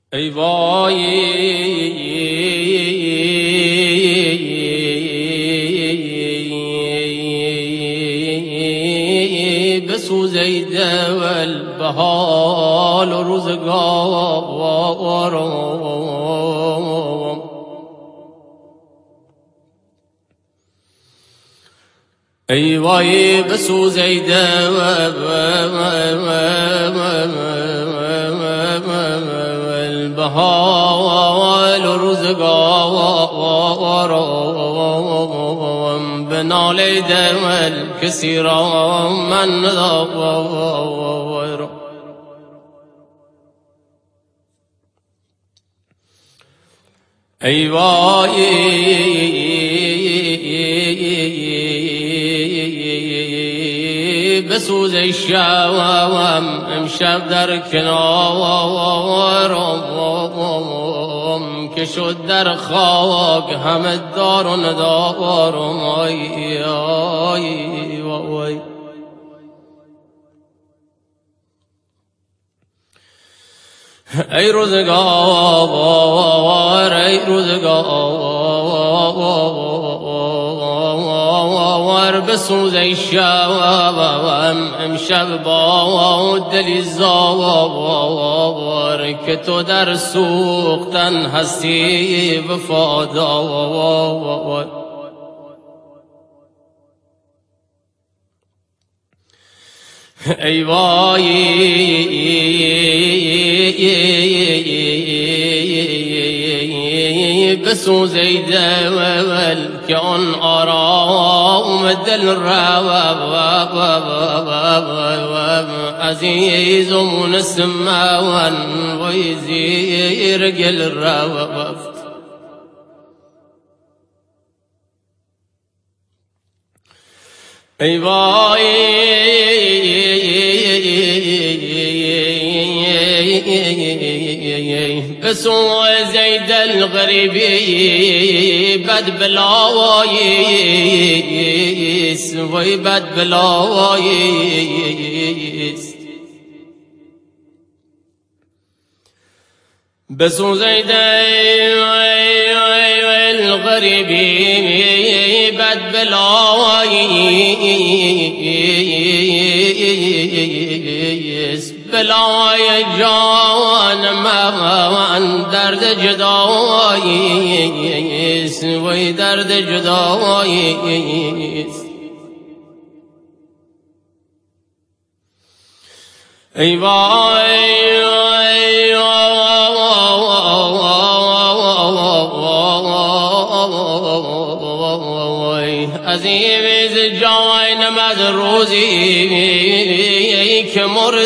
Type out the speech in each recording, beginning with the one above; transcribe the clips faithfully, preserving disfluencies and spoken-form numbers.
ای وای بسوزیده والبحال و روزگارم ای وای بسوزیده والبحال و روزگارم بنالیده والکسی را من ندارم ای وای بسوز شوم امشب در کنارم که شد در خاک همه دار و ندارم آی آی وای ای روزگار ای روزگار بسوز ای شوم امشب با دلی زار که تو در سوختن هستی وفادار ای وای بسوزیده ول که آن آرام دل رو عزیز و مونس من وی زیر گل رفت ای وای بسوزید الغریبی بد بلاییست وی بد بلاییست بسوزید الغریبی بد بلاییست بلای جان من درد جداییست وی درد جداییست ای وای عزیز جان از روزی که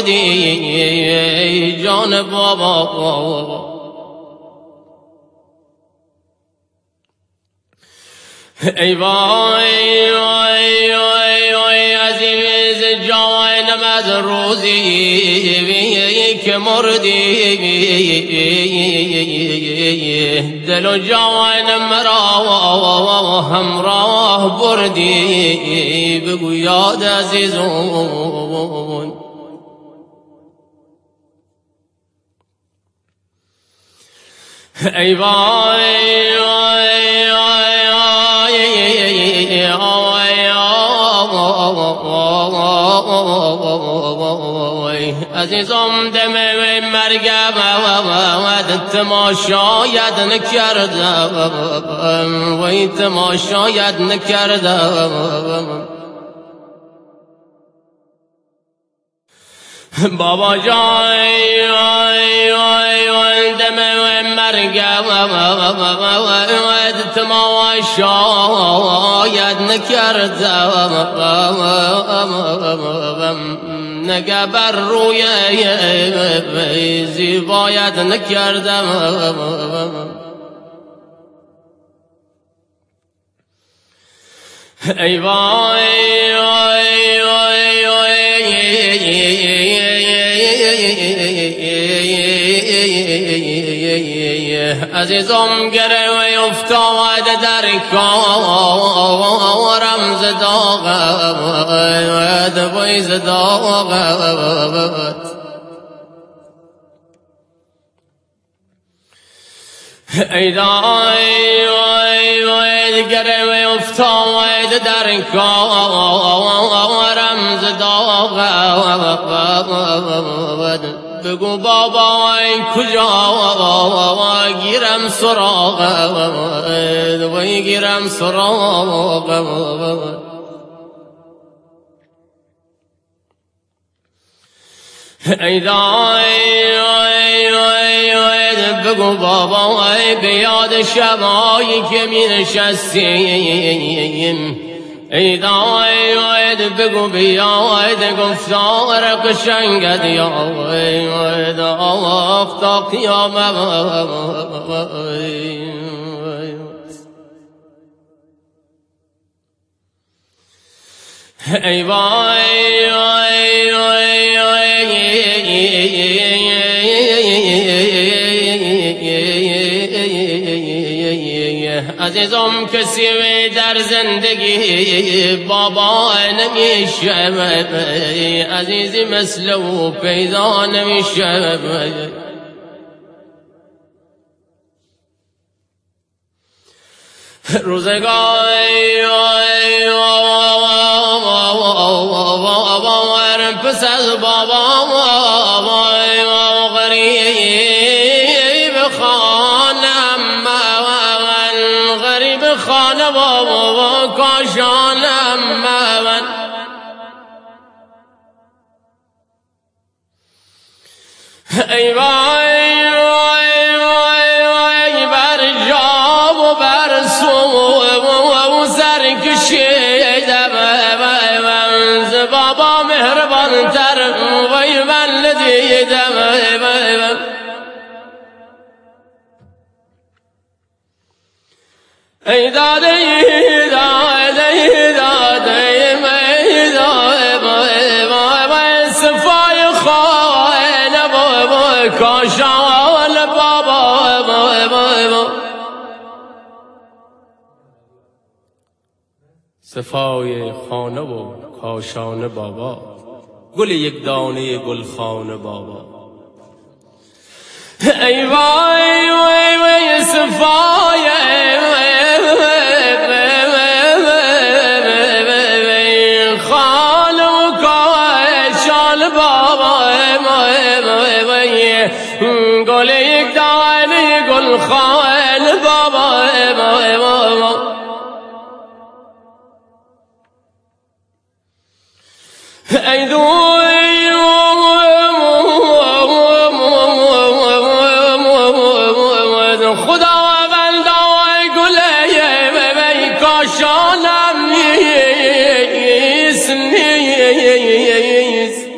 مردی جان بابا ای وای وای وای عزیز جان از روزی که مردی دل و جان مرا همراه بردی بگو یاد عزیزون ای وای وای وای عزیزم دم مرگم و تماشاید نکردم وی تماشاید نکردم بابا جان دم مرگم و تماشاید نکردم نگه بر روی زیبایت نکردم ای وای وای وای عزیزم گره افتاد در کارم زداغت وی زداغت ای دای وای وای گره افتاد در کارم ز داغ بگو بابا ای کجا گیرم سراغ وای گیرم سراغ ای دای وای وای وای بگو بابا وای به یاد شبایی که می نشستیم ای دای وای بگو به یاد گفتار قشنگت یا وای وای داغ تا قیامت ای وای وای وای عزیزم کسی در زندگی بابا نمیشه عزیزی مثل او پیدا نمیشه روزگاری پس از بابا غریب خانم غریب خانه بابا کاشانم من ای وای وای وای وای بر جاب و بر سو و سر کشیدم ز بابا مهربان تر وای من ندیدم ای داده ای داده ای داده ای داده صفای خانه بابا کاشان بابا صفای خانه و کاشان بابا گل یک دانه گلخانه بابا ای وای وای وای صفای خانه و کاشان بابا گل یک دانه گلخانه بابا ای دوی خدا بندای گله بی کاشانم نیست نیست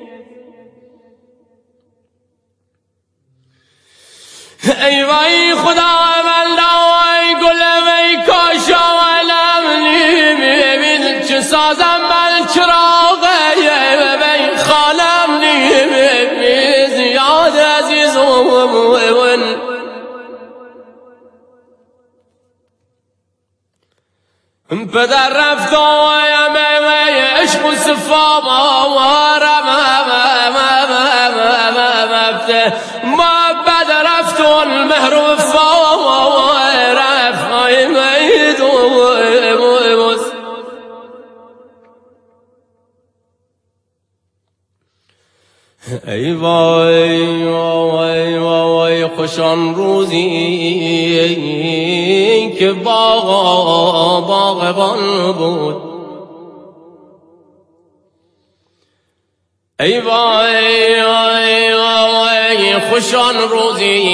ای وای خدا بندای گله بی کاشانم نیست چه سازم من چراغ بی خانم نیست یاد عزیزم پدر رفت آیم عشق و صفا مارم ما بد رفت المهر و وفا رفت آیم ای وای وای وای خوشان روزی که باغ باغبان بود ای وای وای وای خوشان روزی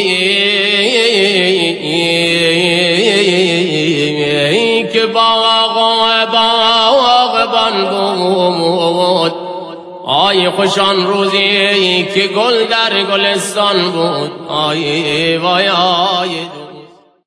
که باغ باغبان بود آی خوشان روزی که گل در گلستان بود آی وای آی